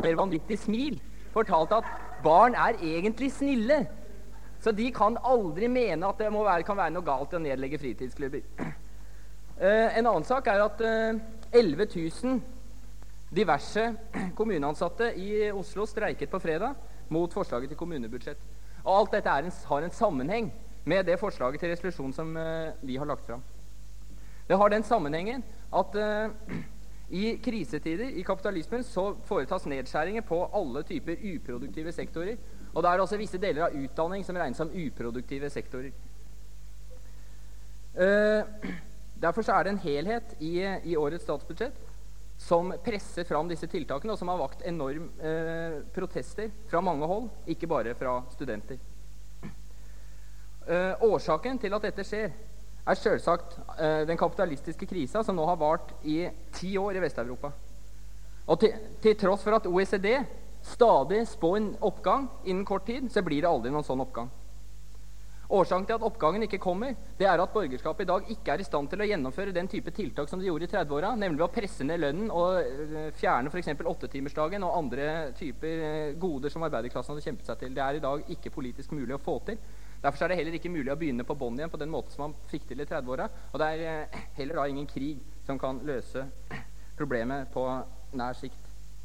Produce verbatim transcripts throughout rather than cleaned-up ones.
mer vanvittig smil, fortalte at barn er egentlig snille. Så de kan aldri mene at det må være, kan være noe galt i å nedlegge fritidsklubber. Uh, en annen sak er at uh, elleve tusen diverse kommuneansatte i Oslo streiket på fredag mot forslaget til kommunebudsjett. Og alt dette er en, har en sammenheng med det forslaget til resolusjon som uh, vi har lagt fram. Det har den sammenhengen at uh, i krisetider, i kapitalismen, så foretas nedskjæringer på alle typer uproduktive sektorer. Og det er også visse deler av utdanning som regnes som uproduktive sektorer. Uh, derfor så er det en helhet i, i årets statsbudsjett som presser fram disse tiltakene, og som har vakt enorm uh, protester fra mange hold, ikke bare fra studenter. Uh, årsaken til at dette skjer er selvsagt uh, den kapitalistiske krisa som nå har vart i ti år i Vest-Europa. Og til, til tross for at O E C D stadig spår en oppgang innen kort tid, så blir det aldri noen sånn oppgang. Årsaken til at oppgangen ikke kommer, det er at borgerskapet i dag ikke er i stand til å gjennomføre den type tiltak som de gjorde i trettiåra, nemlig å presse ned lønnen og uh, fjerne for eksempel åttetimersdagen og andre typer uh, goder som arbeiderklassen hadde kjempet seg til. Det er i dag ikke politisk mulig å få til. Derfor er det heller ikke mulig å begynne på bånn igjen på den måten som man fikk til i trettiåra, og det er uh, heller da ingen krig som kan løse problemet på nær sikt.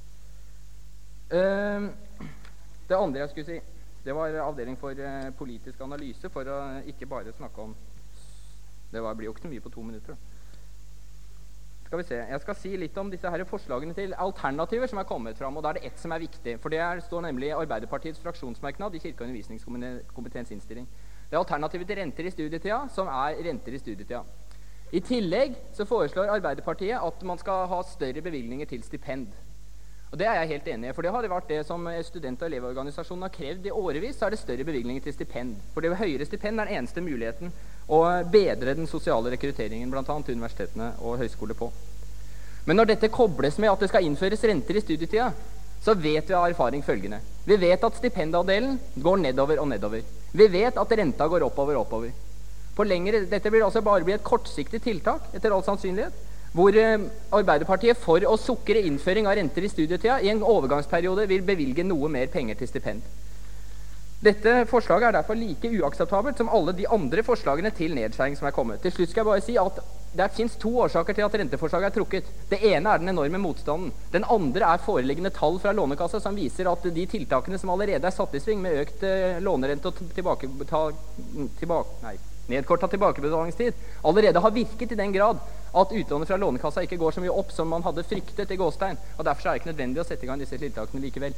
Uh, det andre jeg skulle si, det var avdeling for uh, politisk analyse, for å uh, ikke bare snakke om, det var, blir jo ikke så mye på to minutter. Skal vi se, jeg skal si litt om disse her forslagene til alternativer som er kommet fram, og da er det ett som er viktig, for det er, står nemlig Arbeiderpartiets fraksjonsmerknad i Kirke- og undervisningskomiteens innstilling. Det er alternativet til renter i studietida, som er renter i studietida. I tillegg så foreslår Arbeiderpartiet at man skal ha større bevilgninger til stipend. Og det er jeg helt enig i, for det har det vært det som student- og elevorganisasjonen har krevd i årevis, så er det større bevilgninger til stipend. For det høyere stipend er den eneste muligheten å bedre den sosiale rekrutteringen, blant annet til universitetene og høyskole på. Men når dette kobles med at det skal innføres renter i studietida, så vet vi av erfaring følgende. Vi vet at stipendandelen går nedover og nedover. Vi vet at renta går oppover og oppover. På lengre, dette blir altså bare bli et kortsiktig tiltak, etter all sannsynlighet, hvor eh, Arbeiderpartiet for å sukre innføring av renter i studietida i en overgangsperiode vil bevilge noe mer penger til stipend. Dette forslaget er derfor like uakseptabelt som alle de andre forslagene til nedskjæring som er kommet. Til slutt skal jeg bare si at det finnes to årsaker til at renteforslaget er trukket. Det ene er den enorme motstanden. Den andre er foreliggende tall fra Lånekassa som viser at de tiltakene som allerede er satt i sving med økt eh, lånerente og tilbake, tilbake, nei, nedkortet tilbakebetalingstid, allerede har virket i den grad at utlånet fra Lånekassa ikke går så mye opp som man hadde fryktet i gåstein, og derfor er det ikke nødvendig å sette i gang disse tiltakene likevel.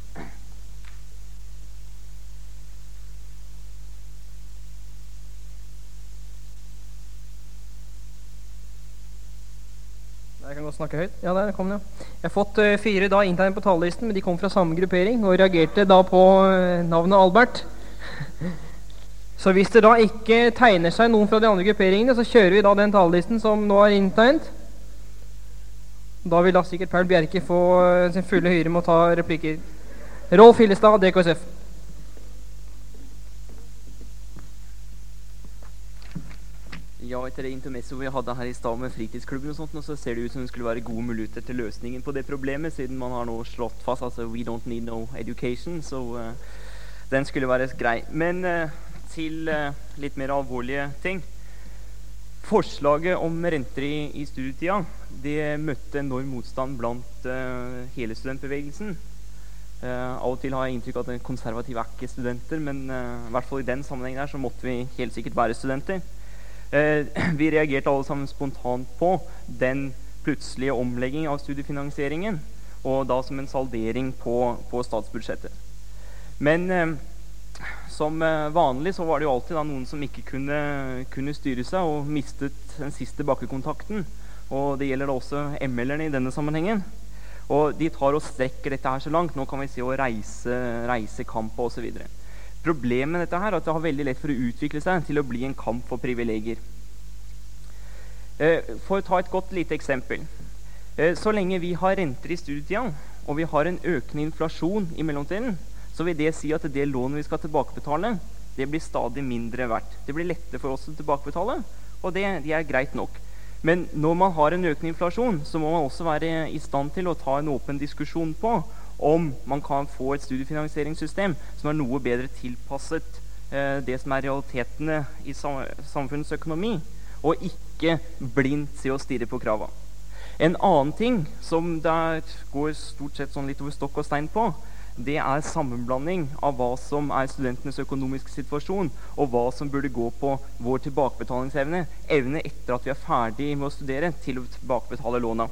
Jeg kan godt snakke høyt. Ja, der kom den, ja. Jeg har fått uh, fire da inntegnet på talerlisten, men de kom fra samme gruppering og reagerte da på uh, navnet Albert. Så hvis det da ikke tegner seg noen fra de andre grupperingene, så kjører vi da den talerlisten som nå er inntegnet. Da vil da sikkert Per Bjerke få uh, sin fulle hyre med å ta replikker. Rolf Hillestad, D K S F. Ja, etter det intermezzo vi hadde her i stad med fritidsklubben og sånt, så ser det ut som det skulle være gode muligheter til løsningen på det problemet, siden man har nå slått fast, altså we don't need no education, så uh, den skulle være grei. Men uh, til uh, litt mer alvorlige ting. Forslaget om renter i, i studietida, det møtte enorm motstand blant uh, hele studentbevegelsen. Uh, av og til har jeg inntrykk av at konservative er ikke studenter, men uh, i hvert fall i den sammenhengen her så måtte vi helt sikkert være studenter. Uh, vi reagerte alle sammen spontant på den plutselige omlegging av studiefinansieringen, og da som en saldering på, på statsbudsjettet. Men uh, som uh, vanlig så var det jo alltid da noen som ikke kunne, kunne styre seg og mistet den siste bakkekontakten, og det gjelder da også M L-erne i denne sammenhengen. Og de tar og strekker dette her så langt. Nå kan vi se å reise, reise kamp og så videre. Problemet med dette her er at det har veldig lett for å utvikle seg til å bli en kamp for privilegier. Eh, for å ta et godt lite eksempel. Eh, så lenge vi har renter i studietida, og vi har en økende inflasjon i mellomtiden, så vil det si at det lånet vi skal tilbakebetale, det blir stadig mindre verdt. Det blir lettere for oss å tilbakebetale, og det, det er greit nok. Men når man har en økende inflasjon, så må man også være i stand til å ta en åpen diskusjon på om man kan få et studiefinansieringssystem som er noe bedre tilpasset eh, det som er realitetene i sam samfunnets økonomi, og ikke blindt se og stirre på krava. En annen ting som det går stort sett sånn litt over stokk og stein på, det er sammenblanding av hva som er studentenes økonomiske situasjon, og hva som burde gå på vår tilbakebetalingsevne, evne etter at vi er ferdig med å studere, til å tilbakebetale låna.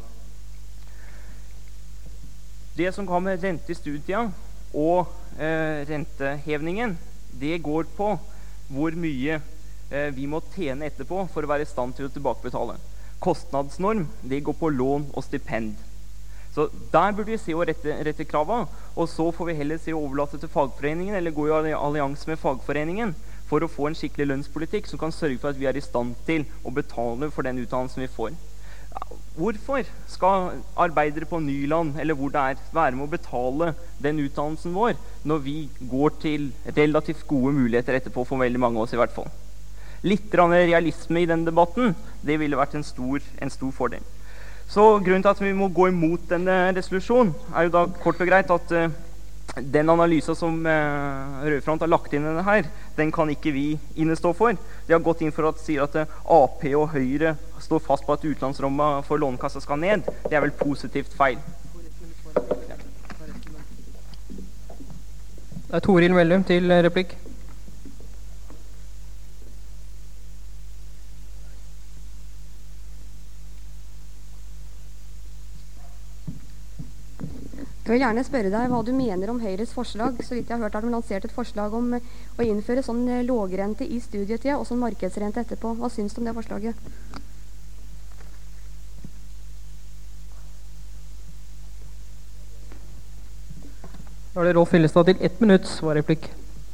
Det som kommer med rente i studietida og eh, rentehevningen, det går på hvor mye eh, vi må tjene etterpå for å være i stand til å tilbakebetale. Kostnadsnorm, det går på lån og stipend. Så der burde vi se å rette, rette krava, og så får vi heller se å overlate til fagforeningen, eller gå i allianse med fagforeningen, for å få en skikkelig lønnspolitikk som kan sørge for at vi er i stand til å betale for den utdannelsen vi får. Hvorfor skal arbeidere på Nyland, eller hvor det er, være med å betale den utdannelsen vår, når vi går til relativt gode muligheter etterpå for veldig mange av oss i hvert fall? Litt realisme i den debatten, det ville vært en stor, en stor fordel. Så grunnen til at vi må gå imot denne resolusjonen, er jo da kort og greit at uh, den analysen som uh, Rødfront har lagt inn i det her, den kan ikke vi innestå for. De har gått inn for at sier at uh, A P og Høyre står fast på at utlandsrommet for lånekassa skal ned. Det er vel positivt feil. Det er Toril Mellum til replikk. Jeg vil gjerne spørre deg hva du mener om Høyres forslag. Så vidt jeg har hørt har de lansert et forslag om å innføre sånn lågrente i studietida og sånn markedsrente etterpå. Hva syns du om det forslaget? Da er det Rolf Hillestad til ett minutt svarreplikk.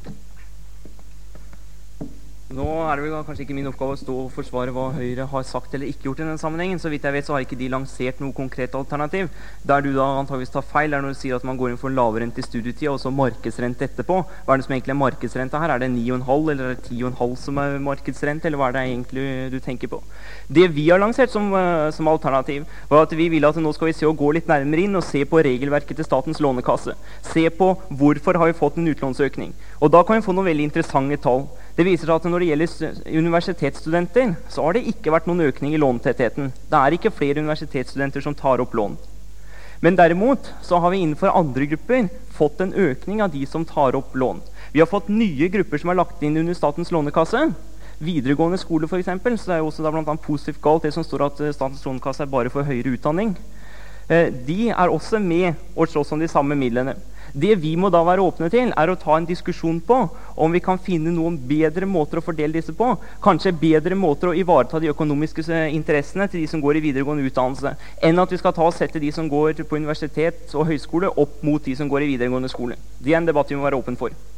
Nå er det vel kanskje ikke min oppgave å stå og forsvare hva Høyre har sagt eller ikke gjort i den sammenhengen. Så vidt jeg vet så har ikke de lansert noe konkret alternativ. Der du da antageligvis tar feil er når du sier at man går inn for en lavrente i studietida og så markedsrente etterpå. Hva er det som egentlig er markedsrente her? Er det ni komma fem eller er det ti komma fem som er markedsrente, eller hva er det egentlig du tenker på? Det vi har lansert som, uh, som alternativ var at vi ville at nå skal vi se å gå litt nærmere inn og se på regelverket til Statens lånekasse. Se på hvorfor har vi fått en utlånsøkning. Og da kan vi få noen veldig interessante tall. Det viser seg at når det gjelder universitetsstudenter, så har det ikke vært noen økning i låntettheten. Det er ikke flere universitetsstudenter som tar opp lån. Men derimot så har vi innenfor andre grupper fått en økning av de som tar opp lån. Vi har fått nye grupper som er lagt inn under Statens lånekasse. Videregående skole for eksempel, så det er jo også da blant annet positivt galt det som står at Statens lånekasse er bare for høyere utdanning. De er også med og slåss om de samme midlene. Det vi må da være åpne til, er å ta en diskusjon på om vi kan finne noen bedre måter å fordele disse på. Kanskje bedre måter å ivareta de økonomiske interessene til de som går i videregående utdannelse, enn at vi skal ta og sette de som går på universitet og høyskole opp mot de som går i videregående skole. Det er en debatt vi må være åpen for.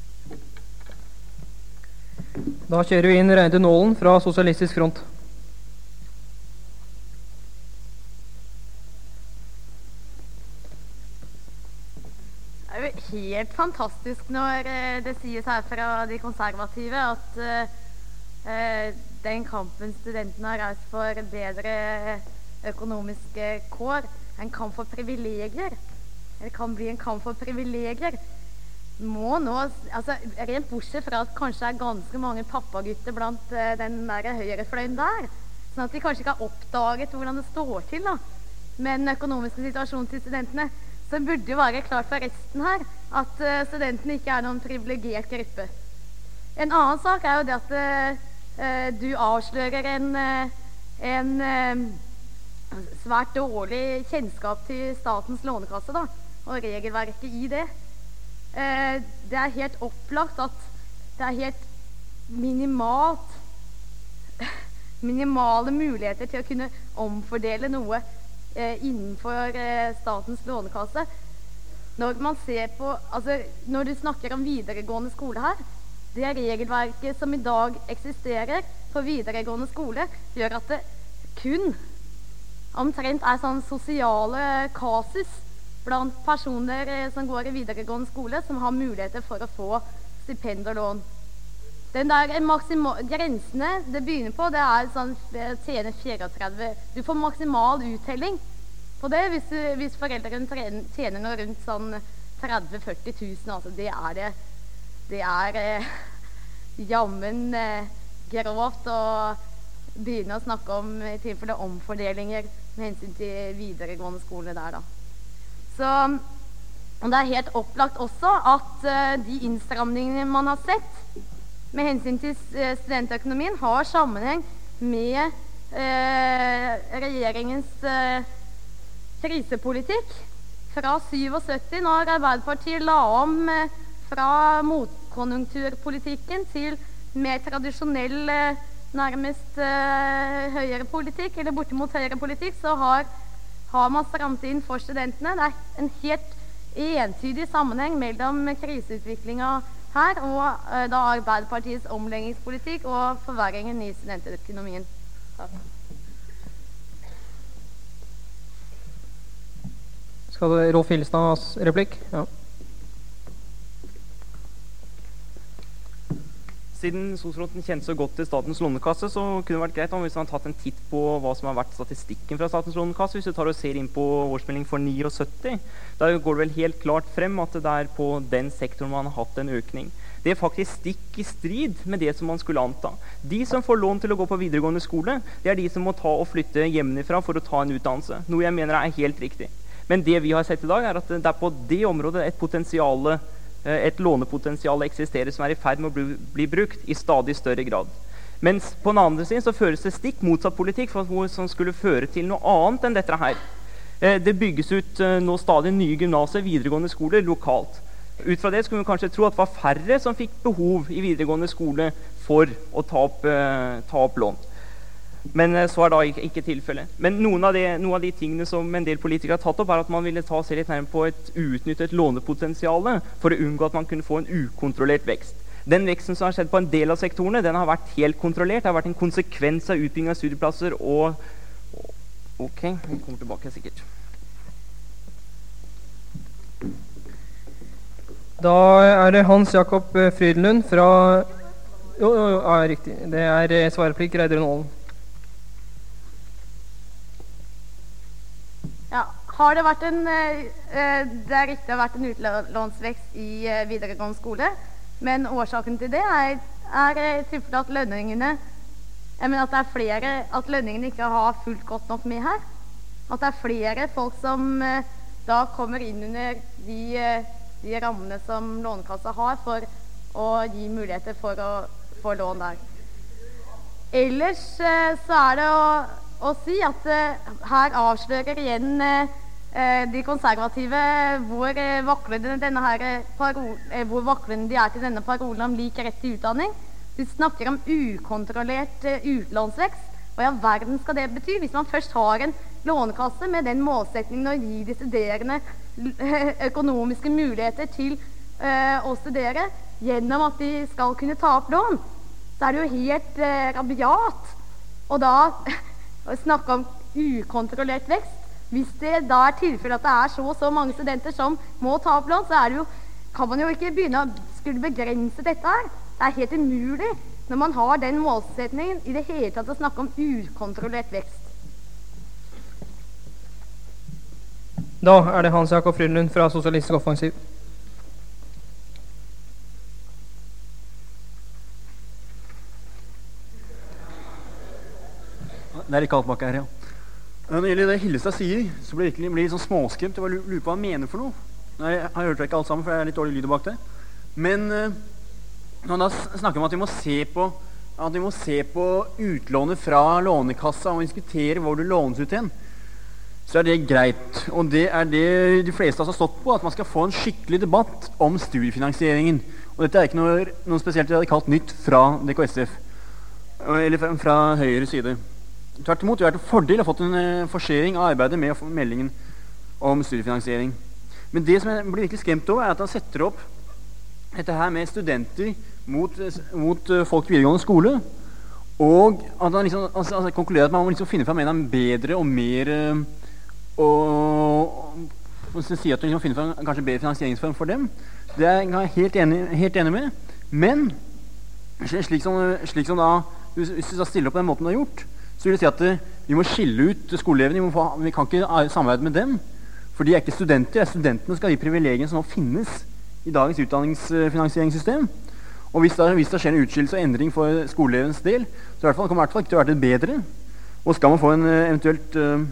Da kjører vi inn Reidun Nålen fra Sosialistisk Front. Det er jo helt fantastisk når eh, det sies her fra de konservative at eh, den kampen studentene har reist for bedre økonomiske kår, en kamp for privilegier. Det kan bli en kamp for privilegier. Må nå, altså rent bortsett fra at kanskje er ganske mange pappagutter blant eh, den der høyrefløyen der, sånn at de kanskje ikke har oppdaget hvordan det står til da, med den økonomiske situasjonen til studentene, så burde det være klart for resten her at uh, studentene ikke er noen privilegert gruppe. En annen sak er jo det at uh, du avslører en, uh, en uh, svært dårlig kjennskap til Statens lånekasse da, og regelverket i det. Uh, det er helt opplagt at det er helt minimalt minimale muligheter til å kunne omfordele noe Eh, innenfor eh, Statens lånekasse. Når man ser på, altså når du snakker om videregående skole her, det regelverket som i dag eksisterer for videregående skole, gjør at det kun omtrent er sånn sosiale kasus blant personer eh, som går i videregående skole, som har muligheter for å få stipend og lån. Den der grensene det begynner på, det er sånn tjene trettini. Du får maksimal uttelling på det. Hvis, hvis foreldrene tjener, tjener noe rundt sånn tretti til førti tusen, altså det er det. Det er eh, jammen eh, grovt å begynne å snakke om i tilfelle omfordelinger med hensyn til videregående skole der da. Så og det er helt opplagt også at uh, de innstramningene man har sett med hensyn til uh, studentøkonomien har sammenheng med uh, regjeringens uh, krisepolitikk fra syttisju, når Arbeiderpartiet la om uh, fra motkonjunkturpolitikken til mer tradisjonell uh, nærmest uh, høyere politikk, eller bortimot høyere politikk, så har, har man stramt inn for studentene. Det er en helt entydig sammenheng mellom kriseutviklinga her og uh, da Arbeiderpartiets omleggingspolitikk og forverringen i studentøkonomien. Takk. Skal det Rolf Hillestads replikk? Ja. Siden Sosrotten kjente så godt til Statens lånekasse, så kunne det vært greit om hvis man har tatt en titt på hva som har vært statistikken fra Statens lånekasse. Hvis du tar og ser inn på årsmelding for syttiåtte, der går det vel helt klart frem at det er på den sektoren man har hatt en økning. Det er faktisk stikk i strid med det som man skulle anta. De som får lån til å gå på videregående skole, det er de som må ta og flytte hjemmefra for å ta en utdannelse. Noe jeg mener er helt riktig. Men det vi har sett i dag, er at det er på det området et potensiale et lånepotensial eksisterer som er i ferd med å bli, bli brukt i stadig større grad. Mens på den andre siden så føres det stikk motsatt politikk for som skulle føre til noe annet enn dette her. Det bygges ut nå stadig nye gymnaser, videregående skoler lokalt. Ut fra det skulle vi kanskje tro at det var færre som fikk behov i videregående skole for å ta opp, ta opp lån. Men så er da ikke, ikke tilfellet. Men noen av, det, noen av de tingene som en del politikere har tatt opp, er at man ville ta og se litt nærmere på et uutnyttet lånepotensial for å unngå at man kunne få en ukontrollert vekst. Den veksten som har skjedd på en del av sektorene, den har vært helt kontrollert. Det har vært en konsekvens av utbygging av studieplasser og... Ok, vi kommer tilbake sikkert. Da er det Hans Jakob Frydenlund fra... Jo, jo, jo, ja, riktig. Det er svareplikk Reidar Nålen. Ja, har det vært en, eh, det er riktig det har vært en utlånsvekst i eh, videregående skole, men årsaken til det er, er eh, tilfellet at lønningene, jeg mener at det er flere, at lønningene ikke har fulgt godt nok med her. At det er flere folk som eh, da kommer inn under de, eh, de rammene som Lånekassa har for å gi muligheter for å få lån der. Ellers eh, så er det å å si at uh, her avslører igjen uh, de konservative hvor, uh, vaklende denne her, parol, uh, hvor vaklende de er til denne parolen om lik rett til utdanning. De snakker om ukontrollert uh, utlånsvekst. Hva i verden skal det bety? Hvis man først har en lånekasse med den målsetningen å gi de studerende økonomiske muligheter til uh, å studere gjennom at de skal kunne ta opp lån, så er det jo helt uh, rabiat. Og da... å snakke om ukontrollert vekst. Hvis det da er tilfellet at det er så og så mange studenter som må ta opp lån, så er det jo, kan man jo ikke begynne å skulle begrense dette her. Det er helt umulig når man har den målsetningen i det hele tatt å snakke om ukontrollert vekst. Da er det Hans Jakob Frydenlund fra Sosialistisk Offensiv. Det er litt kaldt bak her, ja. Når det gjelder det Hillestad sier, så blir jeg virkelig blir litt sånn småskremt. Jeg lurer på hva han mener for noe. Jeg har hørt det ikke alt sammen, for det er litt dårlig lyd bak det. Men uh, når han da snakker om at vi må se på, at vi må se på utlånet fra lånekassa og diskutere hvor det lånes ut igjen, så er det greit. Og det er det de fleste av oss har stått på, at man skal få en skikkelig debatt om studiefinansieringen. Og dette er ikke noe, noe spesielt radikalt nytt fra D K S F, eller fra, fra høyre side. Tvert imot, vi har vært en fordel å ha fått en uh, forsering av arbeidet med meldingen om studiefinansiering. Men det som jeg blir virkelig skremt over, er at han setter opp dette her med studenter mot, mot uh, folk i videregående skole, og at han liksom, altså, altså, konkluderer at man må liksom finne frem en bedre og mer uh, og, og sier at man liksom finner frem en kanskje bedre finansieringsform for dem. Det er jeg helt enig, helt enig med. Men slik som, slik som da, hvis du stiller opp på den måten du har gjort, så vil jeg si at uh, vi må skille ut skoleelevene. Vi, må få, vi kan ikke samarbeide med dem, for de er ikke studenter. Det er studentene skal ha de privilegiene som nå finnes i dagens utdanningsfinansieringssystem. Og hvis det, hvis det skjer en utskillelse og endring for skoleelevens del, så i hvert fall, kommer det i hvert fall ikke til å være det bedre. Og skal man få en uh, eventuelt uh,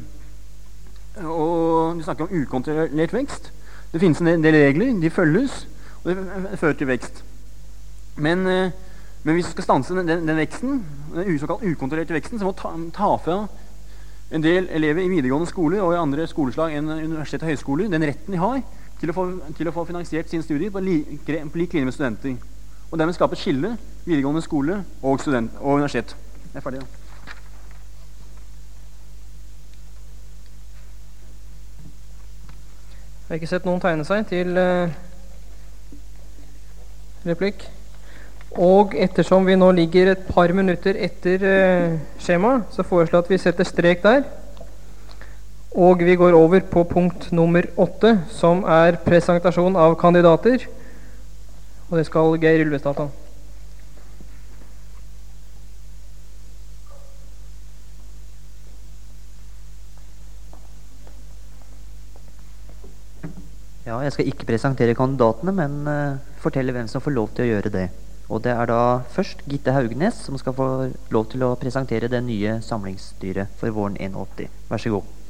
og vi snakker om ukontrollert vekst. Det finnes en del regler, de følges, og det fører til vekst. Men, uh, men hvis vi skal stanse den, den, den veksten, den såkalt ukontrollerte veksten, så må ta, ta fra en del elever i videregående skole og i andre skoleslag enn universitet og høyskoler den retten de har til å få, til å få finansiert sin studie på lik, på lik linje med studenter. Og dermed skape et skille videregående skole og, student, og universitet. Jeg er ferdig da. Jeg har ikke sett noen tegne seg til uh, replikk. Og ettersom vi nå ligger et par minutter etter uh, skjemaet, så foreslår jeg at vi setter strek der. Og vi går over på punkt nummer åtte, som er presentasjon av kandidater. Og det skal Geir Ylvestad ta. Ja, jeg skal ikke presentere kandidatene, men uh, fortelle hvem som får lov til å gjøre det. Og det er da først Gitte Haugnes som skal få lov til å presentere det nye samlingsstyret for våren åtti. Vær så god.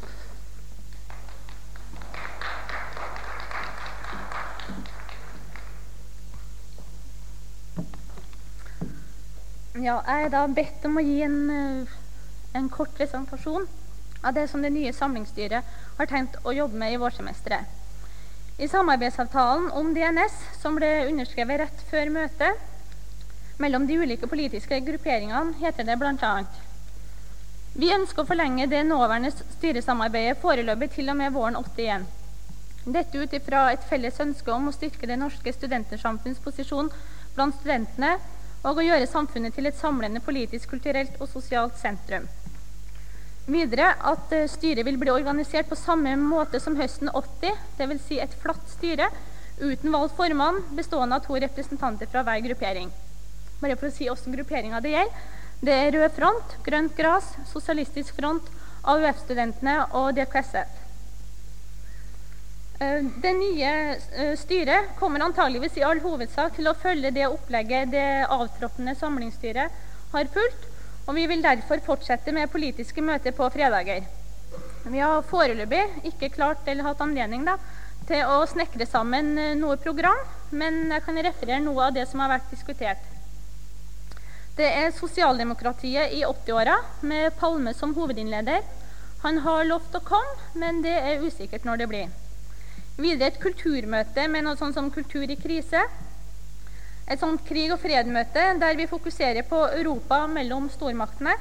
Ja, jeg er da bedt om å gi en, en kort presentasjon av det som det nye samlingsstyret har tenkt å jobbe med i vårsemesteret. I samarbeidsavtalen om D N S, som ble underskrevet rett før møtet mellom de ulike politiske grupperingene, heter det blant annet: Vi ønsker å forlenge det nåværende styresamarbeidet foreløpig til og med våren åttien. Dette ut ifra et felles ønske om å styrke det norske studentersamfunns posisjon blant studentene og å gjøre samfunnet til et samlende politisk, kulturelt og sosialt sentrum. Videre at uh, styret vil bli organisert på samme måte som høsten åtti, det vil si et flatt styre, uten valgt formann, bestående av to representanter fra hver gruppering. Bare for å si hvordan grupperingen det gjelder. Det er Rød Front, Grønt Gras, Sosialistisk Front, A U F-studentene og D K S F. Uh, det nye uh, styret kommer antageligvis i all hovedsak til å følge det opplegget det avtroppende samlingsstyret har fulgt, og vi vil derfor fortsette med politiske møter på fredager. Vi har foreløpig ikke klart eller hatt anledning da, til å snekre sammen noe program, men jeg kan referere noe av det som har vært diskutert. Det er sosialdemokratiet i åtti-åra, med Palme som hovedinnleder. Han har lovt å komme, men det er usikkert når det blir. Videre et kulturmøte med noe sånt som kultur i krise. Et sånt krig- og fredmøte der vi fokuserer på Europa mellom stormaktene.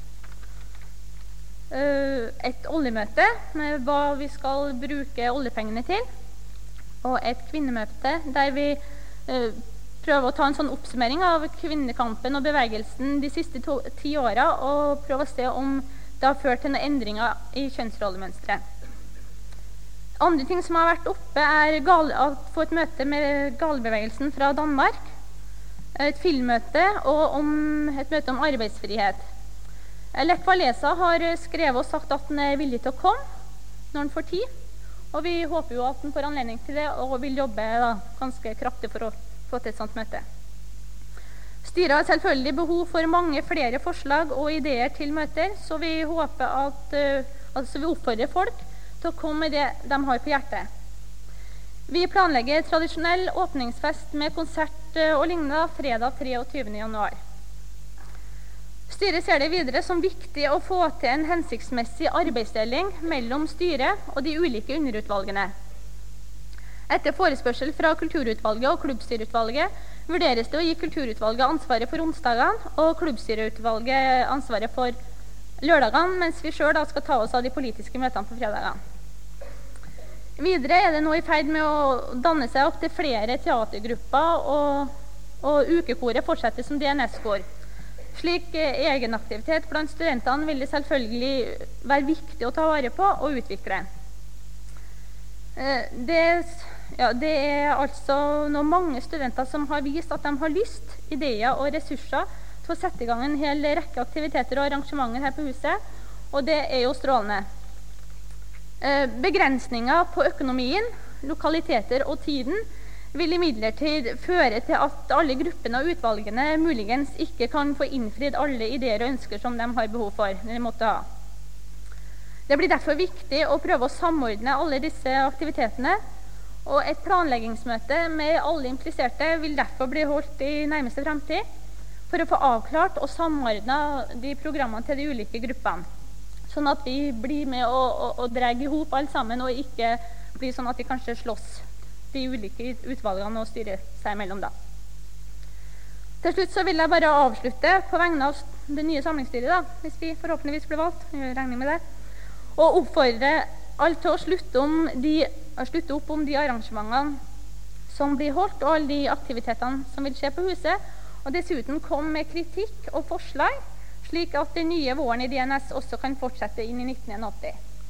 Et oljemøte med hva vi skal bruke oljepengene til. Og et kvinnemøte der vi prøver å ta en sånn oppsummering av kvinnekampen og bevegelsen de siste to, ti åra, og prøve å se om det har ført til noen endringer i kjønnsrollemønsteret. Andre ting som har vært oppe, er gal, å få et møte med galebevegelsen fra Danmark. Et filmmøte og om et møte om arbeidsfrihet. Lech Walesa har skrevet og sagt at han er villig til å komme når han får tid. Og vi håper jo at han får anledning til det, og vil jobbe da, ganske kraftig for å få til et sånt møte. Styret har selvfølgelig behov for mange flere forslag og ideer til møter, så vi håper at uh, altså vi oppfordrer folk til å komme med det de har på hjertet. Vi planlegger tradisjonell åpningsfest med konsert og lignende fredag treogtyvende januar. Styret ser det videre som viktig å få til en hensiktsmessig arbeidsdeling mellom styret og de ulike underutvalgene. Etter forespørsel fra Kulturutvalget og Klubbstyreutvalget vurderes det å gi Kulturutvalget ansvaret for onsdagene og Klubbstyreutvalget ansvaret for lørdagene, mens vi selv da skal ta oss av de politiske møtene på fredagene. Videre er det nå i ferd med å danne seg opp til flere teatergrupper, og, og ukekoret fortsetter som D N S-kor. Slik eh, egenaktivitet blant studentene vil det selvfølgelig være viktig å ta vare på og utvikle. Eh, det, ja, det er altså nå mange studenter som har vist at de har lyst, ideer og ressurser til å sette i gang en hel rekke aktiviteter og arrangementer her på huset, og det er jo strålende. Eh, begrensninger på økonomien, lokaliteter og tiden vil imidlertid føre til at alle gruppene og utvalgene muligens ikke kan få innfridd alle ideer og ønsker som de har behov for, eller måtte ha. Det blir derfor viktig å prøve å samordne alle disse aktivitetene, og et planleggingsmøte med alle impliserte vil derfor bli holdt i nærmeste fremtid for å få avklart og samordnet de programmene til de ulike gruppene, sånn at vi blir med å, å, å dra i hop alle sammen, og ikke blir sånn at vi kanskje slåss de ulike utvalgene og styrer seg imellom da. Til slutt så vil jeg bare avslutte på vegne av det nye samlingsstyret da, hvis vi forhåpentligvis blir valgt, jeg regner med det, og oppfordre alle til å slutte, om de, slutte opp om de arrangementene som blir holdt, og alle de aktivitetene som vil skje på huset, og dessuten komme med kritikk og forslag, slik at den nye våren i D N S også kan fortsette inn i nitten åtti.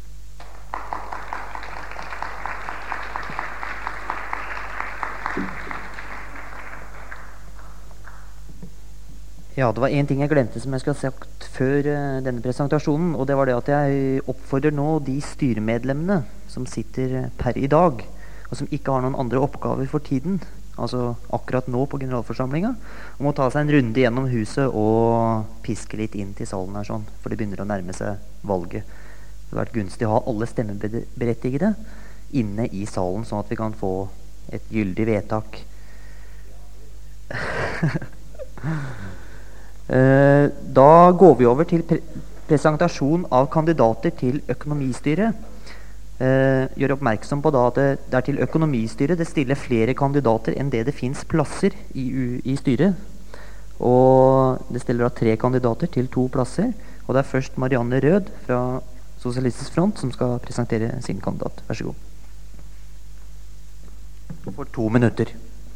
Ja, det var en ting jeg glemte som jeg skulle ha sagt før uh, denne presentasjonen, og det var det at jeg oppfordrer nå de styremedlemmene som sitter per i dag, og som ikke har noen andre oppgaver for tiden, altså akkurat nå på generalforsamlingen, om å ta seg en runde gjennom huset og piske litt inn til salen her sånn, for det begynner å nærme seg valget. Det har vært gunstig å ha alle stemmeberettigede inne i salen, sånn at vi kan få et gyldig vedtak. Uh, da går vi over til pre presentasjon av kandidater til økonomistyret. Uh, gjør oppmerksom på da at det, det er til økonomistyret det stiller flere kandidater enn det det finnes plasser i, i styret. Og det stiller da tre kandidater til to plasser. Og det er først Marianne Rød fra Sosialistisk Front som skal presentere sin kandidat. Vær så god. For to minutter.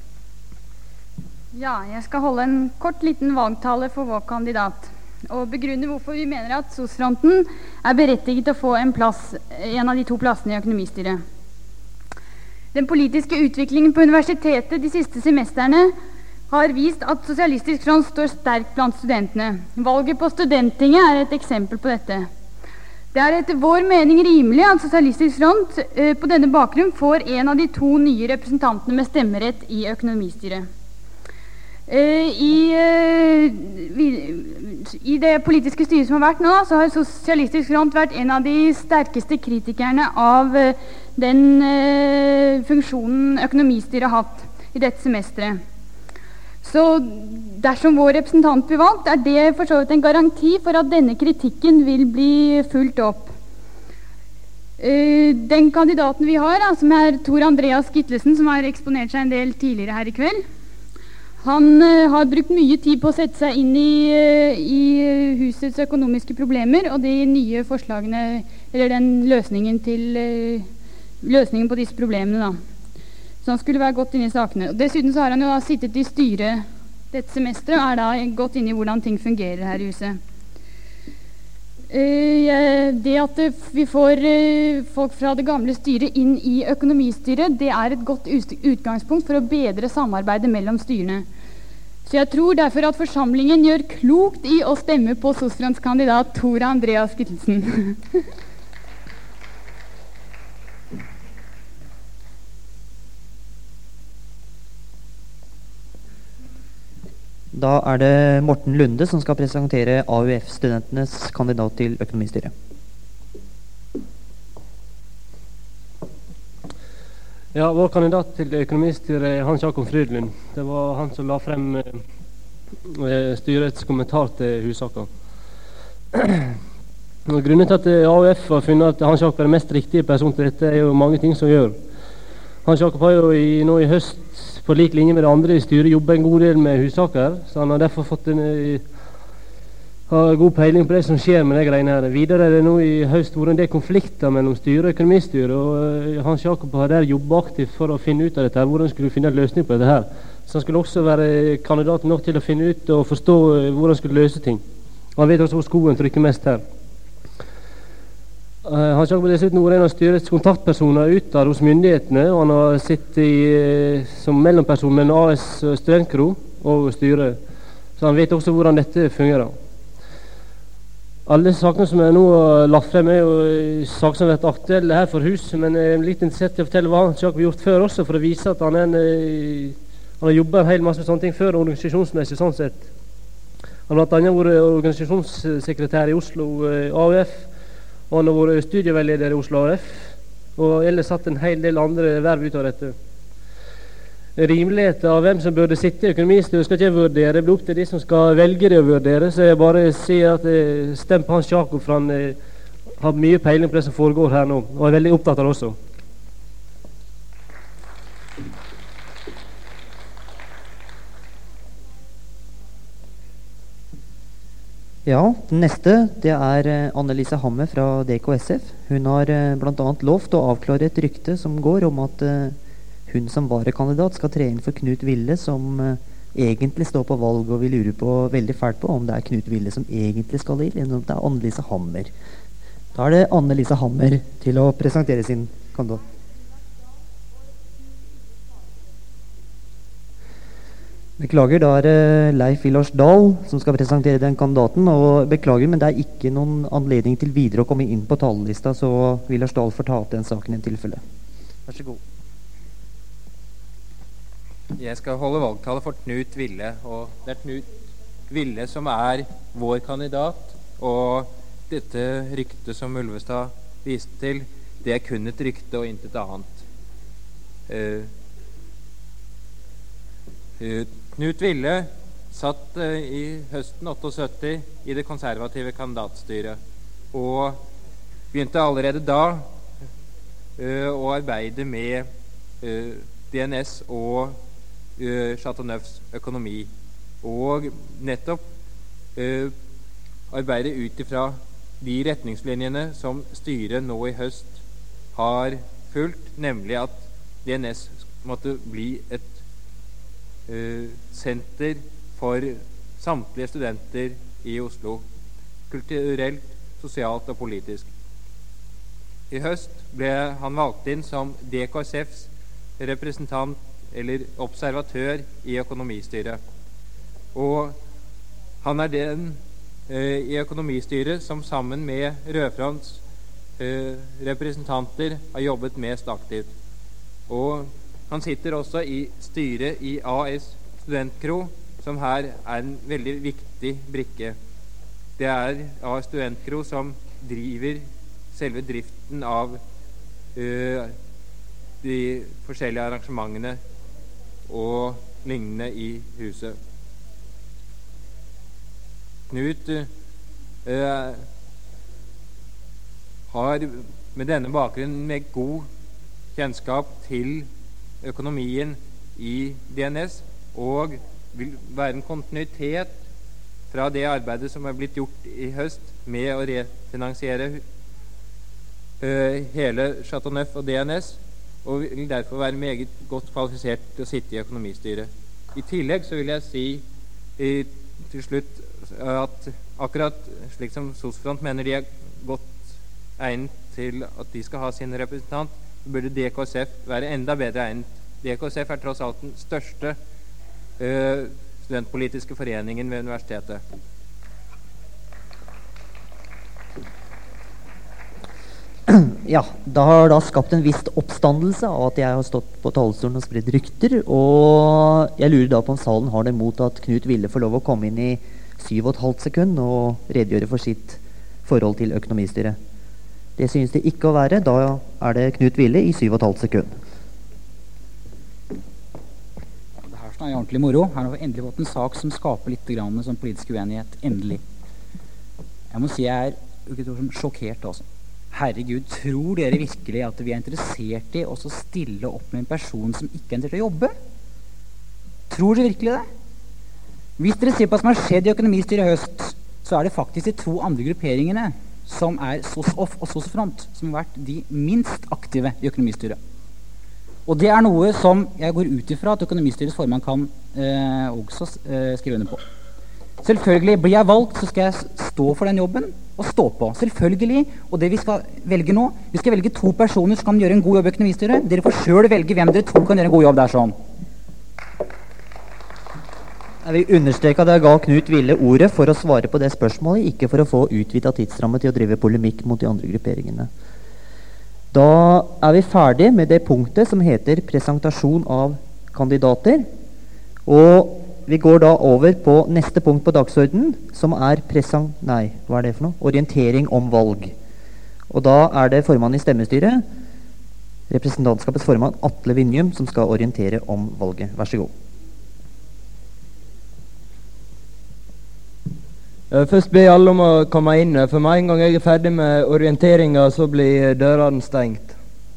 Ja, jeg skal holde en kort liten valgtale for vår kandidat, og begrunne hvorfor vi mener at SOS-fronten er berettiget til å få en plass, en av de to plassene i økonomistyret. Den politiske utviklingen på universitetet de siste semestrene har vist at Sosialistisk Front står sterkt blant studentene. Valget på Studenttinget er et eksempel på dette. Det er etter vår mening rimelig at Sosialistisk Front eh, på denne bakgrunn får en av de to nye representantene med stemmerett i økonomistyret. Uh, i, uh, vi, I det politiske styret som har vært nå, så har Sosialistisk Front vært en av de sterkeste kritikerne av uh, den uh, funksjonen økonomistyret har hatt i dette semesteret. Så dersom vår representant blir valgt, er det for så vidt en garanti for at denne kritikken vil bli fulgt opp. Uh, den kandidaten vi har, da, som er Tor Andreas Gitlesen, som har eksponert seg en del tidligere her i kveld, han uh, har brukt mye tid på å sette seg inn i, uh, i husets økonomiske problemer og de nye forslagene, eller den løsningen til uh, løsningen på disse problemene da. Så han skulle være godt inne i sakene. Og dessuten så har han jo da sittet i styret dette semesteret og er da godt inne i hvordan ting fungerer her i huset. Uh, det at uh, vi får uh, folk fra det gamle styret inn i økonomistyret, det er et godt utgangspunkt for å bedre samarbeidet mellom styrene. Så jeg tror derfor at forsamlingen gjør klokt i å stemme på SOS-fronts kandidat Tor Andreas Gitlesen. Da er det Morten Lunde som skal presentere A U F-studentenes kandidat til økonomistyret. Ja, vår kandidat til økonomistyret er Hans Jakob Frydlund. Det var han som la frem eh, styrets kommentar til hussaken. Grunnen til at A U F har funnet at Hans Jakob er den mest riktige person til dette, er jo mange ting som gjør. Hans Jakob har jo i, nå i høst på lik linje med det andre i styret jobbet en god del med hussaker, så han har derfor fått en har god peiling på det som skjer med de greiene her. Videre er det nå i høst vært en del konflikter mellom styre og økonomistyre, og uh, Hans Jakob har der jobbet aktivt for å finne ut av dette her, hvordan skulle finne en løsning på dette her. Så han skulle også være kandidat nok til å finne ut og forstå uh, hvordan han skulle løse ting. Og han vet også hvor skoen trykker mest her. Uh, Hans Jakob har dessuten vært en av styrets kontaktpersoner utad hos myndighetene, og han har sittet i, uh, som mellomperson mellom A S Studentkro og styret. Så han vet også hvordan dette fungerer. Alle sakene som jeg nå har lagt frem, er jo saker som har vært aktuelle her for hus, men jeg er litt interessert i å fortelle hva Hans Jakob har gjort før også, for å vise at han, er en, han har jobbet en hel masse med sånne ting før, organisasjonsmessig sånn sett. Han har blant annet vært organisasjonssekretær i Oslo A U F, og han har vært studieveileder i Oslo A U F, og ellers satt en hel del andre verv ut av dette. Rimeligheten av hvem som burde sitte i økonomistyret skal ikke jeg vurdere, det blir opp til de som skal velge det å vurdere, så jeg bare sier at jeg stemmer på Hans Jakob, for han eh, har mye peiling på det som foregår her nå, og er veldig opptatt av det også. Ja, den neste, det er Annelise Hammer fra D K S F. Hun har eh, blant annet lovt å avklare et rykte som går om at eh, hun som varekandidat skal tre inn for Knut Wille, som uh, egentlig står på valg, og vi lurer på, veldig fælt på om det er Knut Wille som egentlig skal inn, eller om det er Annelise Hammer. Da er det Annelise Hammer til å presentere sin kandidat. Beklager, da er det Leif Villars Dahl som skal presentere den kandidaten, og beklager, men det er ikke noen anledning til videre å komme inn på talerlista, så Villars Dahl får ta opp den saken i tilfelle. Vær så god. Jeg skal holde valgtale for Knut Wille, og det er Knut Wille som er vår kandidat, og dette ryktet som Ulvestad viste til, det er kun et rykte og intet annet. Uh, uh, Knut Wille satt uh, i høsten syttiåtte i det konservative kandidatstyret, og begynte allerede da uh, å arbeide med uh, D N S og Uh, Chateauneufs økonomi, og nettopp uh, arbeide ut ifra de retningslinjene som styret nå i høst har fulgt, nemlig at D N S måtte bli et uh, senter for samtlige studenter i Oslo, kulturelt, sosialt og politisk. I høst ble han valgt inn som D K S Fs representant eller observatør i økonomistyret. Og han er den eh, i økonomistyret som sammen med Rødfronts eh, representanter har jobbet mest aktivt. Og han sitter også i styret i A S Studentkro, som her er en veldig viktig brikke. Det er A S Studentkro som driver selve driften av eh, de forskjellige arrangementene og lignende i huset. Knut eh, har med denne bakgrunnen med god kjennskap til økonomien i D N S, og vil være en kontinuitet fra det arbeidet som er blitt gjort i høst med å refinansiere eh, hele Chateauneuf og D N S, og vil derfor være meget godt kvalifisert til å sitte i økonomistyret. I tillegg så vil jeg si i, til slutt at akkurat slik som Sosfront mener de er godt egnet til at de skal ha sin representant, så burde D K S F være enda bedre egnet. D K S F er tross alt den største uh, studentpolitiske foreningen ved universitetet. Ja, det har da skapt en viss oppstandelse av at jeg har stått på talerstolen og spredt rykter, og jeg lurer da på om salen har det mot at Knut Wille får lov å komme inn i syv og et halvt sekund og redegjøre for sitt forhold til økonomistyret. Det synes det ikke å være, da er det Knut Wille i syv og et halvt sekund. Det her er ordentlig moro. Her har vi endelig fått en sak som skaper litt grann sånn politisk uenighet. Endelig. Jeg må si jeg er ikke tror som sjokkert også. Herregud, tror dere virkelig at vi er interessert i å stille opp med en person som ikke er interessert i å jobbe? Tror dere virkelig det? Hvis dere ser på hva som har skjedd i økonomistyret i høst, så er det faktisk de to andre grupperingene som er SOSOF og SOSFront, som har vært de minst aktive i økonomistyret. Og det er noe som jeg går ut ifra at økonomistyrets formann kan eh, også eh, skrive under på. Selvfølgelig, blir jeg valgt, så skal jeg stå for den jobben og stå på. Selvfølgelig, og det vi skal velge nå, vi skal velge to personer som kan gjøre en god jobb i økonomistyret. Dere får selv velge hvem dere to kan gjøre en god jobb der sånn. Jeg vil understreke at jeg ga Knut Ville ordet for å svare på det spørsmålet, ikke for å få utvidet tidsramme til å drive polemikk mot de andre grupperingene. Da er vi ferdig med det punktet som heter presentasjon av kandidater. Og vi går da over på neste punkt på dagsordenen, som er presang... Nei, hva er det for noe? Orientering om valg. Og da er det formann i stemmestyret, representantskapets formann Atle Vinjum, som skal orientere om valget. Vær så god. Først ber jeg alle om å komme inn, for med en gang jeg er ferdig med orienteringa, så blir dørene stengt.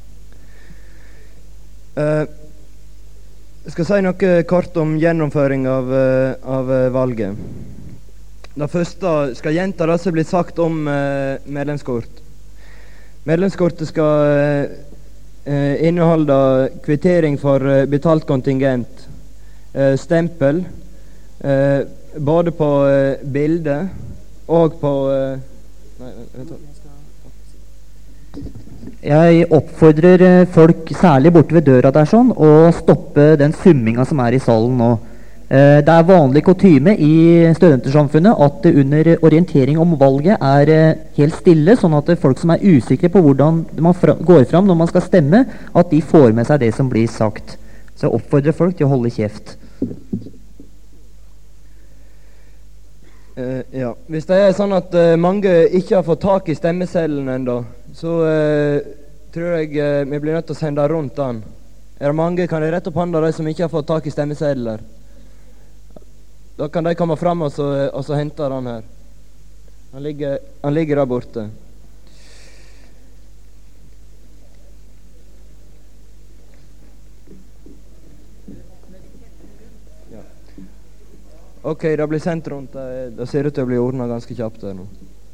Uh, jeg skal si noe kort om gjennomføring av, uh, av uh, valget. Det første skal gjenta det som er blitt sagt om uh, medlemskort. Medlemskortet skal uh, uh, inneholde kvittering for uh, betalt kontingent, uh, stempel, uh, både på uh, bildet og på uh, nei, vent da. Jeg oppfordrer uh, folk, særlig borte ved døra der sånn, å stoppe den summinga som er i salen nå. Uh, det er vanlig kutyme i studentersamfunnet at uh, under orientering om valget er uh, helt stille, sånn at uh, folk som er usikre på hvordan man fra går fram når man skal stemme, at de får med seg det som blir sagt. Så jeg oppfordrer folk til å holde kjeft. Uh, ja. Hvis det er sånn at uh, mange ikke har fått tak i stemmeseddelen ennå, så uh, tror jeg uh, vi blir nødt til å sende rundt den. Er det mange, kan jeg rette opp hånda de som ikke har fått tak i stemmesedler? Da kan de komme fram og så, og så hente den her. Han ligger, han ligger der borte. Ok, det blir sendt rundt. Det, det ser ut til å bli ordnet ganske kjapt der nå.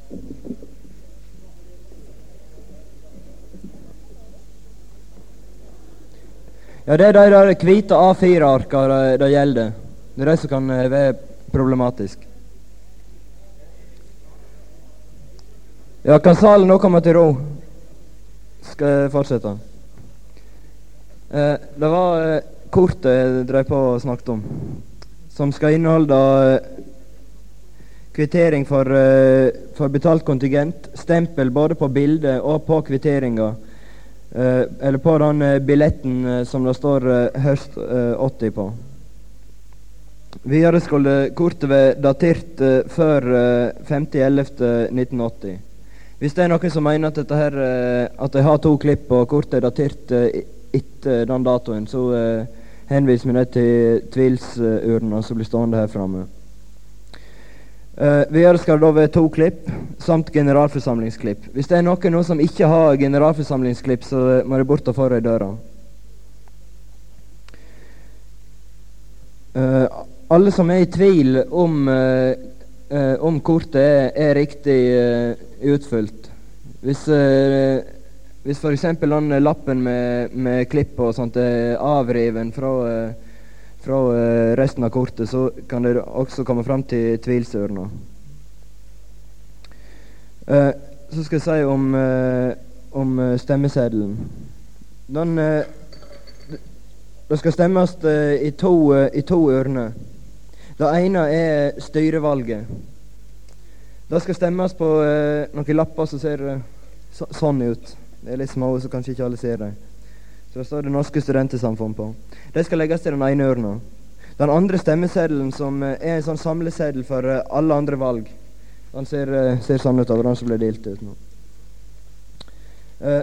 Ja, det er de der hvite A fire arka det, det gjelder. Det er de som kan være problematisk. Ja, kan salen nå komme til ro? Skal jeg fortsette? Eh, det var eh, kortet jeg drev på og snakket om, som skal inneholde uh, kvittering for, uh, for betalt kontingent, stempel både på bildet og på kvitteringa, uh, eller på den uh, billetten uh, som det står uh, høst uh, åtti på. Videre skulle kortet være datert uh, før uh, femte ellevte nitten åtti. Hvis det er noen som mener at, dette her, uh, at jeg har to klipp og kortet er datert uh, etter den datoen, så uh, henviser vi det til tvilsurna som blir stående her fremme. Uh, videre skal det da være to klipp, samt generalforsamlingsklipp. Hvis det er noen nå som ikke har generalforsamlingsklipp, så må det bort og få i døra. Uh, alle som er i tvil om, uh, uh, om kortet er, er riktig uh, utfylt. Hvis... Uh, Hvis for eksempel den lappen med, med klipp og sånt er avriven fra, fra resten av kortet, så kan det også komme frem til tvilsurna. Uh, så skal jeg si om, uh, om stemmeseddelen. Den, uh, det skal stemmes uh, i, to, uh, i to urner. Det ene er styrevalget. Det skal stemmes på uh, noen lapper som ser uh, så, sånn ut. Det er litt små, så kanskje ikke alle ser dem. Så det står Det Norske Studentersamfund på. De skal legges til den ene urna. Den andre stemmeseddelen, som er en sånn samleseddel for uh, alle andre valg, den ser, uh, ser sånn ut over den som ble delt ut nå. Uh,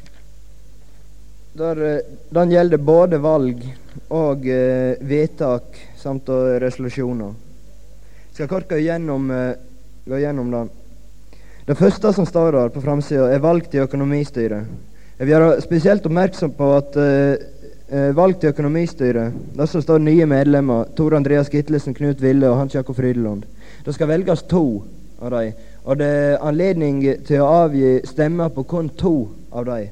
der, uh, den gjelder både valg og uh, vedtak samt uh, resolusjoner. Jeg skal kort gå gjennom, uh, gå gjennom den. Det første som står der på framsida, er valg til økonomistyret. Jeg vil gjøre spesielt oppmerksom på at uh, valg til økonomistyret, der som står nye medlemmer, Tor Andreas Gitlesen, Knut Ville og Hans Jakob Frydeland. Det skal velges to av dem, og det er anledning til å avgi stemmer på kun to av dem.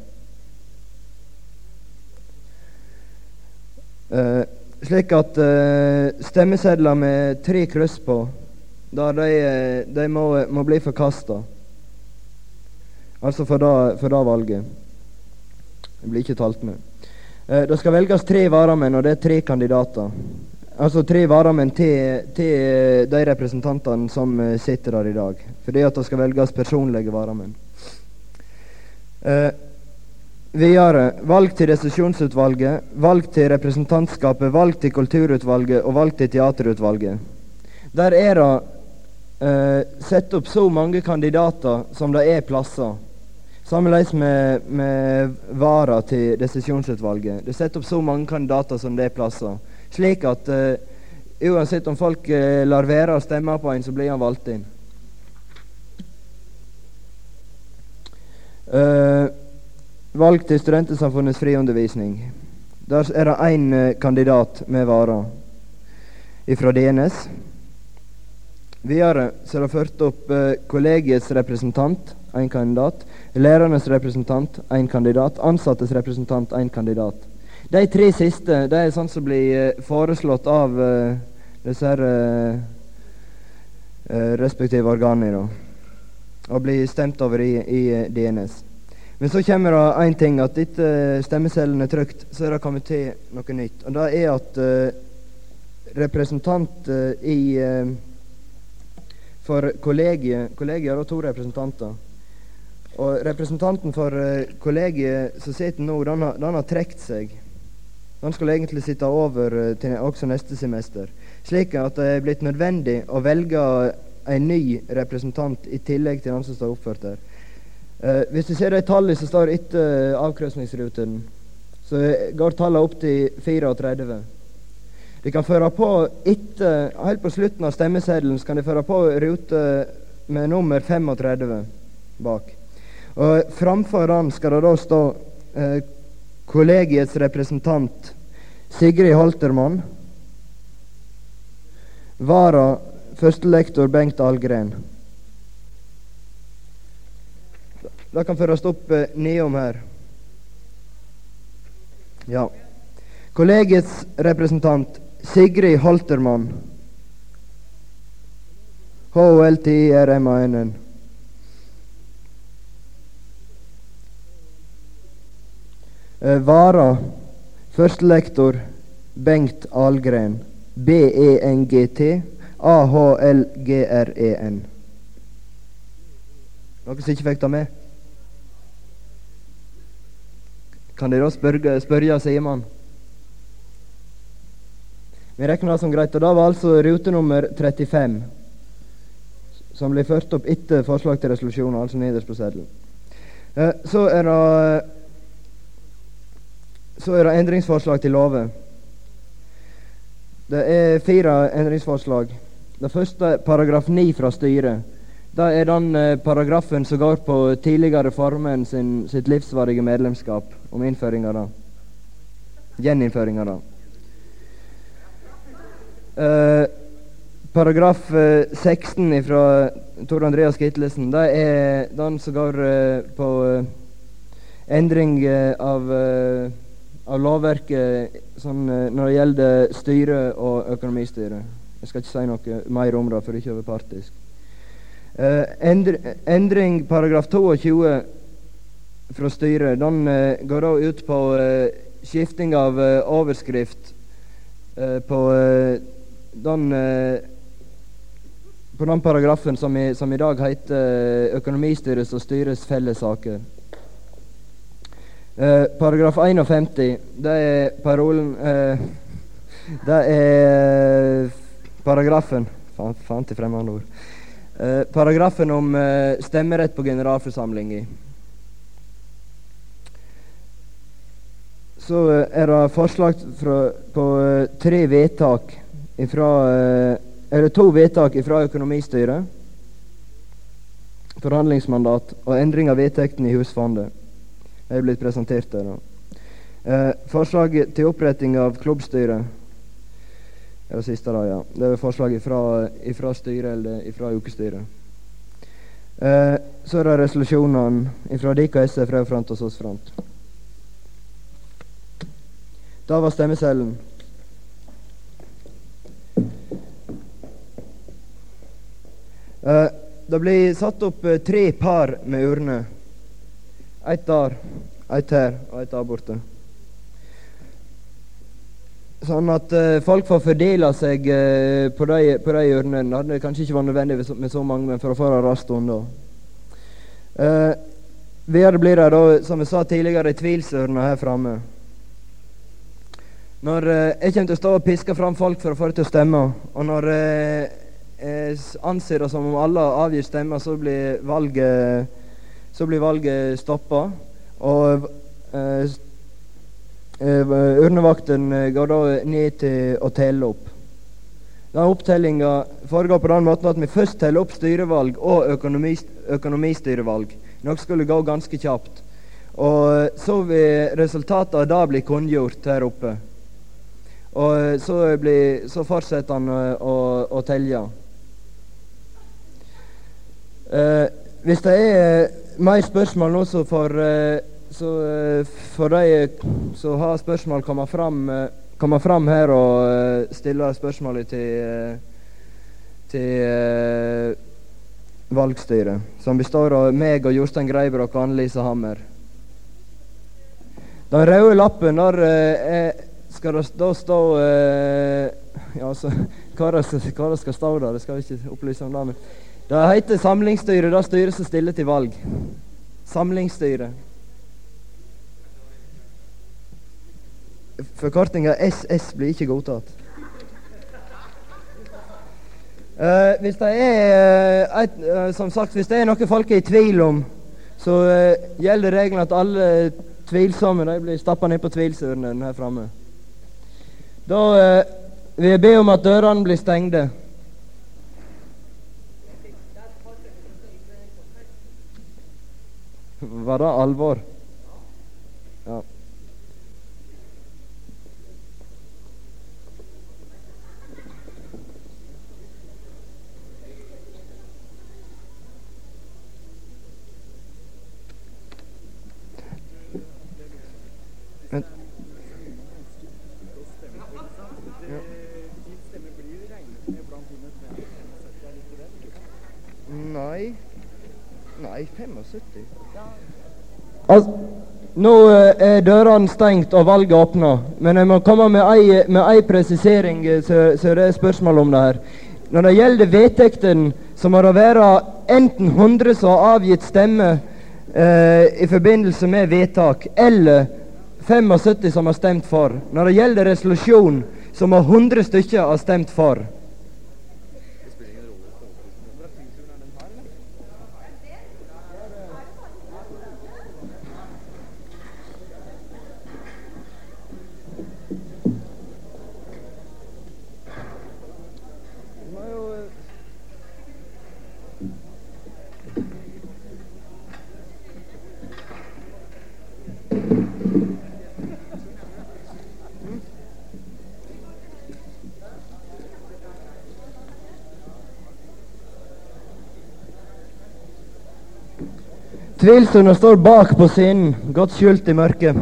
Uh, slik at uh, stemmesedler med tre kryss på, der de, de må, må bli forkastet. Altså for da, for da valget. Det blir ikke talt med. Eh, det skal velges tre varamenn, og det er tre kandidater. altså tre varamenn til, til de representantene som eh, sitter der i dag. Fordi at det skal velges personlige varamenn. Eh, videre, valg til desisjonsutvalget, valg til representantskapet, valg til kulturutvalget og valg til teaterutvalget. Der er det eh, sett opp så mange kandidater som det er plasser. Sammenleis med, med vara til desisjonsutvalget. Det setter opp så mange kandidater som det er plasser. Slik at uh, uansett om folk uh, lar være å stemme på en, så blir han valgt inn. Uh, valg til Studentesamfunnets friundervisning. Der er det én uh, kandidat med vara ifra D N S. Videre så er det ført opp uh, kollegiets representant, en kandidat. Lærernes representant, en kandidat. Ansattes representant, en kandidat. De tre siste det er sånn som blir uh, foreslått av uh, disse her, uh, uh, respektive organer da, og blir stemt over i, i uh, D N S. Men så kommer det en ting, at etter uh, stemmeseddelen er trykt, så er det kommet til noe nytt. Og det er at uh, representant uh, i uh, for kollegiet, kollegiet har to representanter. Og representanten for uh, kollegiet som sitter nå, den har, den har trekt seg. Den skal egentlig sitte over uh, til også neste semester. Slik at det er blitt nødvendig å velge en ny representant i tillegg til den som står oppført der. Uh, hvis du ser de tallene som står etter uh, avkryssningsruten, så går tallet opp til tretifire. De kan føre på etter, helt på slutten av stemmeseddelen, så kan de føre på rute med nummer tretifem bak. Og framfor den skal det da stå eh, kollegiets representant Sigrid Holtermann, vara førstelektor Bengt Ahlgren. Det kan føres opp eh, nedom her. Ja. Kollegiets representant Sigrid Holtermann. H O L T I R M A N N. Uh, vara førstelektor Bengt Ahlgren. B E N G T A H L G R E N. Noen som ikke fikk ta med? Kan dere da spørre, spørre Simen? Vi regner det som greit, og da var altså rutenummer trettifem, som blir ført opp etter forslag til resolusjoner, altså nederst på seddelen. Uh, så er det Så er det endringsforslag til lover. Det er fire endringsforslag. Det første er paragraf ni fra styret. Det er den eh, paragrafen som går på tidligere formen sin, sitt livsvarige medlemskap, om innføring av det. Gjeninnføring av det. Eh, paragraf eh, seksten fra Tor Andreas Kittelsen, det er den som går eh, på eh, endring eh, av eh, av lovverket sånn, når det gjelder styre og økonomistyre. Jeg skal ikke si noe mer om det for ikke å være partisk. Uh, endr endring paragraf tjueto fra styret, den uh, går da ut på uh, skifting av uh, overskrift uh, på uh, den uh, på den paragrafen som i, som i dag heter uh, økonomistyrets og styrets fellessaker. Uh, paragraf femtién, det er parolen uh, Det er paragrafen Faen, faen til fremmede ord. Uh, paragrafen om uh, stemmerett på generalforsamlingen. Så uh, er det forslag fra, på uh, tre vedtak ifra, uh, er det to vedtak fra økonomistyret, forhandlingsmandat og endring av vedtekten i husfondet. Det er blitt presentert der nå. Eh, forslaget til oppretting av klubbstyret er det siste da, ja. Det er forslaget fra, fra styret eller fra ukestyret. Eh, så er det resolusjonene fra D K S F, fra front og S O S front. Da var stemmeseddelen. Eh, det blir satt opp eh, tre par med urner. Ett der, ett her og ett der borte. sånn at uh, folk får fordele seg uh, på de, på de hjørnene. Det hadde kanskje ikke vært nødvendig med så, med så mange, men for å få det raskt unna. Uh, videre blir det da, som jeg sa tidligere, tvilsørene her framme. Når uh, jeg kommer til å stå og piske fram folk for å få det til å stemme, og når uh, jeg anser det som om alle avgir stemmer, så blir valget, så blir valget stoppet. Og uh, Uh, urnevakten uh, går da ned til å telle opp. Den opptellinga foregår på den måten at vi først teller opp styrevalg og økonomi, økonomistyrevalg. Noe skulle gå ganske kjapt. Og uh, så vil resultatet av det bli kunngjort her oppe. Og uh, så, blir, så fortsetter han uh, å, å telle. Uh, hvis det er uh, mer spørsmål nå, så får uh, Så uh, for de som har spørsmål, kommer fram, uh, kommer fram her og uh, stiller spørsmålet til, uh, til uh, valgstyret, som består av meg og Jostein Greibrok og Anne-Lise Hammer. Den røde lappen, der uh, er, skal det da stå uh, ja, så, hva, det skal, hva det skal stå der, det skal vi ikke opplyse om det, men det heter samlingsstyret, det styret som stiller til valg. Samlingsstyret. Forkortinga S S blir ikke godtatt. Uh, hvis det er uh, et, uh, som sagt, hvis det er noe folk er i tvil om, så uh, gjelder regelen at alle tvilsomme de blir stappet ned på tvilsørnen her framme. Da uh, vil jeg be om at dørene blir stengte. Var det alvor? Ja. Nei Nei, syttifem. Altså, nå er dørene stengt og valget åpna, men jeg må komme med ei, med ei presisering, så, så det er spørsmål om det her. Når det gjelder vedtekten, så må det være enten hundre som har avgitt stemme eh, i forbindelse med vedtak, eller syttifem som har stemt for. Når det gjelder resolusjon, så må hundre stykker ha stemt for. Tvilserne står bak på scenen, godt skjult i mørket.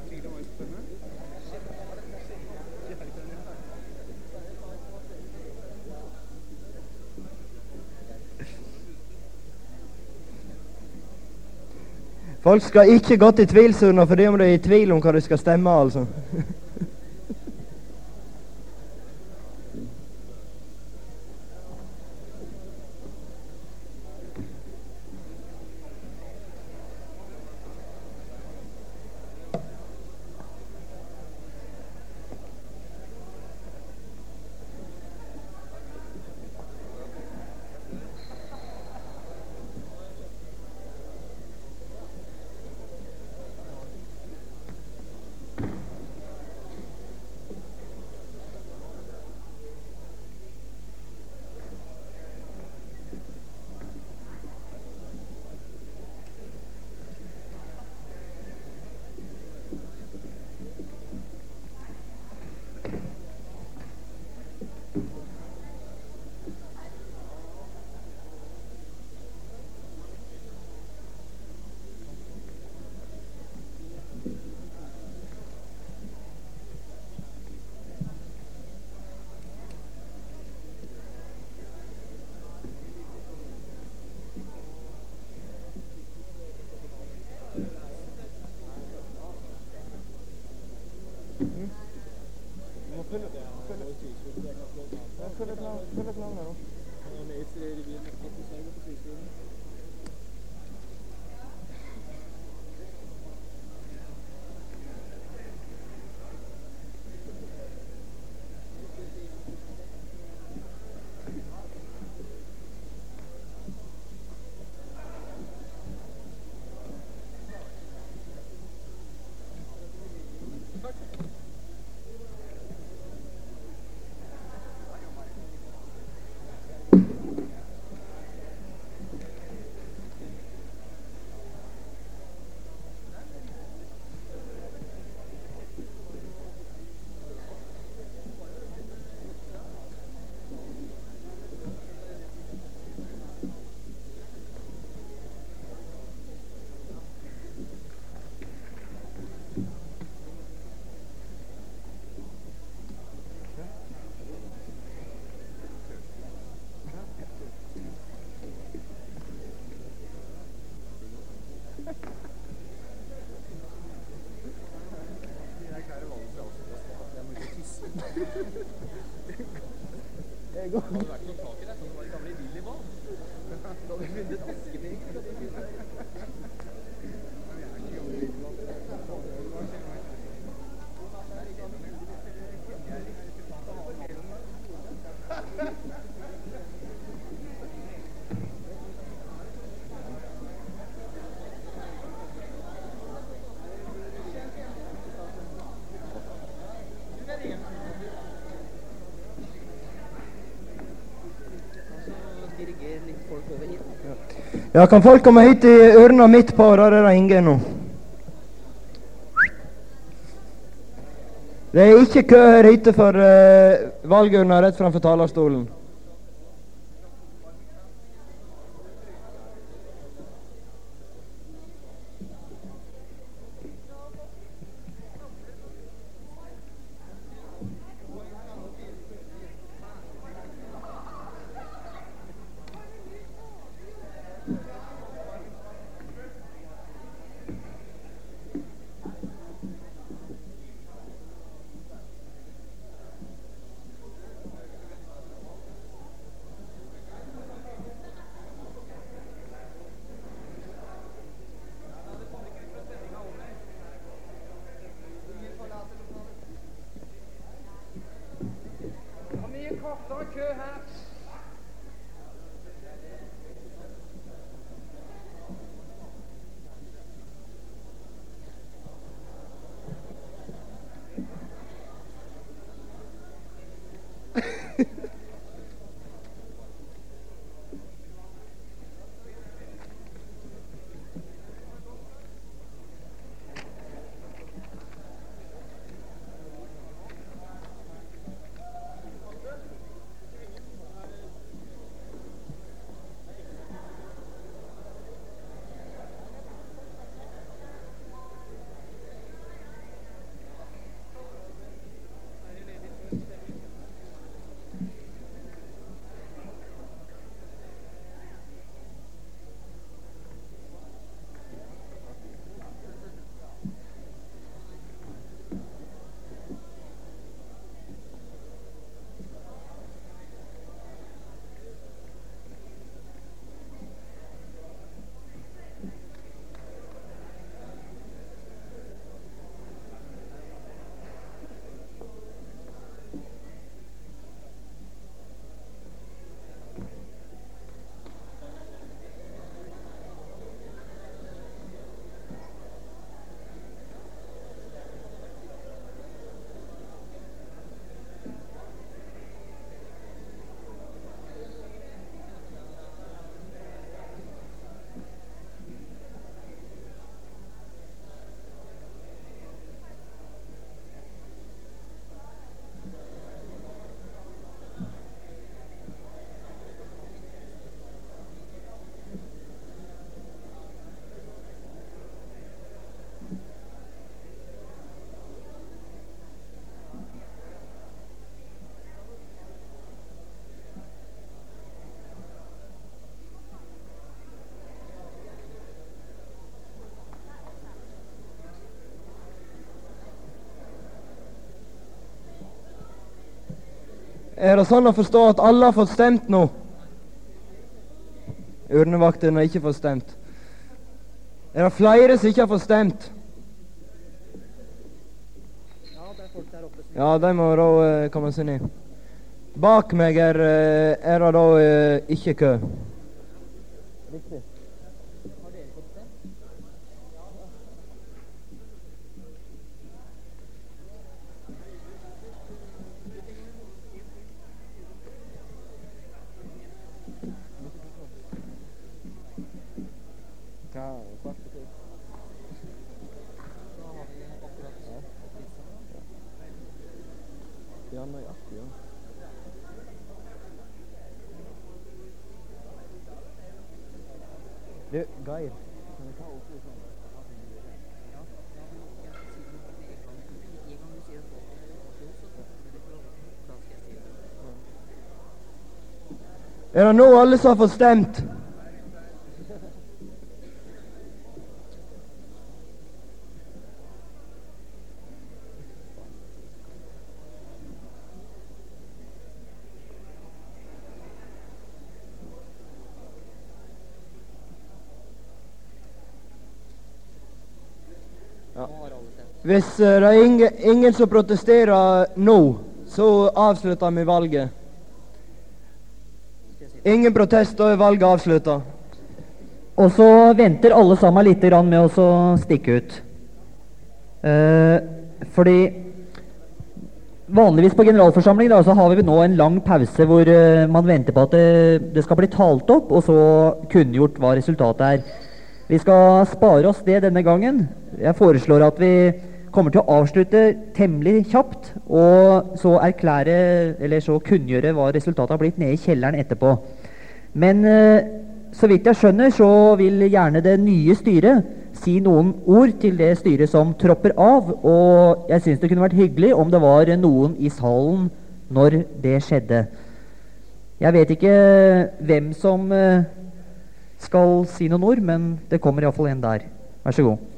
Folk skal ikke gå til tvilserne fordi om de er i tvil om hva de skal stemme, altså. Ja, kan folk komme hit i ørene midt på, der er det ingen nå. Det er ikke kø her hit for uh, valgurna rett framfor talerstolen. Er det sånn å forstå at alle har fått stemt nå? Urnevakten har ikke fått stemt. Er det flere som ikke har fått stemt? Ja, de må da uh, komme seg ned. Bak meg er, uh, er det da uh, ikke kø. Riktig. Har dere fått stemt? Ja, nøyaktig, ja. Du, Geir, kan vi ta opp litt sånn? Er det nå alle som har fått stemt? Hvis uh, det er ingen, ingen som protesterer nå, så avslutter vi valget. Ingen protest, da er valget avsluttet. Og så venter alle sammen litt grann med å stikke ut. Eh, fordi vanligvis på generalforsamling da, så har vi nå en lang pause hvor uh, man venter på at det, det skal bli talt opp, og så kunngjort hva resultatet er. Vi skal spare oss det denne gangen. Jeg foreslår at vi kommer til å avslutte temmelig kjapt, og så erklære, eller så kunngjøre hva resultatet har blitt nede i kjelleren etterpå. Men eh, så vidt jeg skjønner, så vil gjerne det nye styret si noen ord til det styret som tropper av, og jeg synes det kunne vært hyggelig om det var noen i salen når det skjedde. Jeg vet ikke hvem som eh, skal si noen ord, men det kommer i hvert fall en der. Vær så god.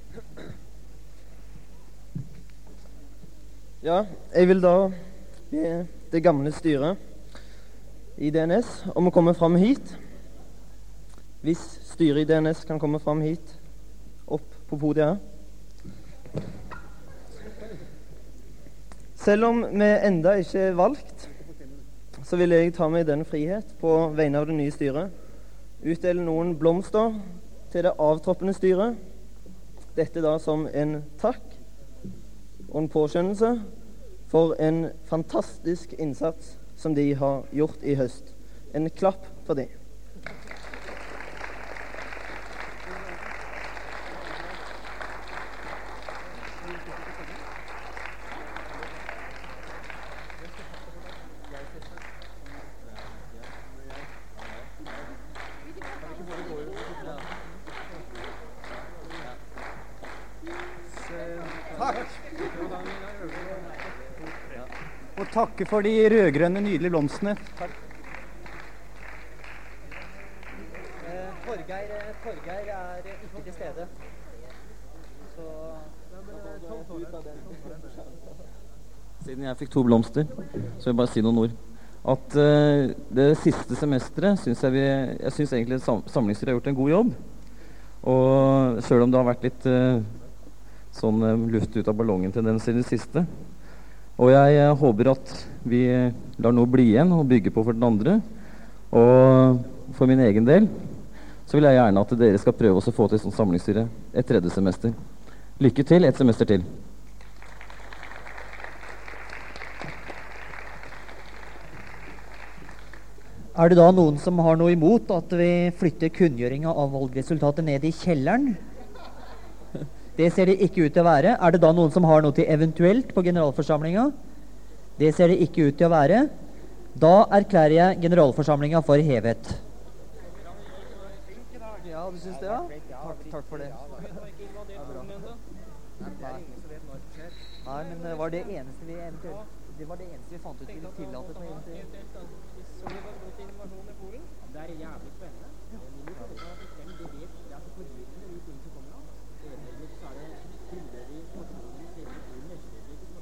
Ja, jeg vil da be det gamle styret i D N S om å komme fram hit. Hvis styret i D N S kan komme fram hit, opp på podiet. Selv om vi enda ikke er valgt, så vil jeg ta meg den frihet på vegne av det nye styret. Utdele noen blomster til det avtroppende styret. Dette da som en takk og en påskjønnelse for en fantastisk innsats som de har gjort i høst. En klapp for det. Og takke for de rødgrønne nydelige blomstene. Takk. Eh, Torgeir, Torgeir er ikke til stede. Så Siden jeg fikk to blomster, så vil jeg bare si noen ord. At uh, det siste semesteret synes jeg vi Jeg synes egentlig sam Samlingsstyret har gjort en god jobb. Og selv om det har vært litt uh, sånn uh, luft ut av ballongen til den siden siste. Og jeg uh, håper at vi lar noe bli igjen og bygge på for den andre. Og for min egen del så vil jeg gjerne at dere skal prøve å få til sånn samlingsstyre et tredje semester. Lykke til, et semester til. Er det da noen som har noe imot at vi flytter kunngjøringen av valgresultatet ned i kjelleren? Det ser det ikke ut til å være. Er det da noen som har noe til eventuelt på generalforsamlingen? Det ser det ikke ut til å være. Da erklærer jeg generalforsamlingen for hevet. Ja, du synes det, ja? Takk, takk for det. Nei, men det var det eneste vi eventuelt Det var det eneste vi fant ut til å tillate på eventuelt. Det er jævlig spennende. Det er så forvirrende de ting som kommer av. Det er så er det fullødig forskning,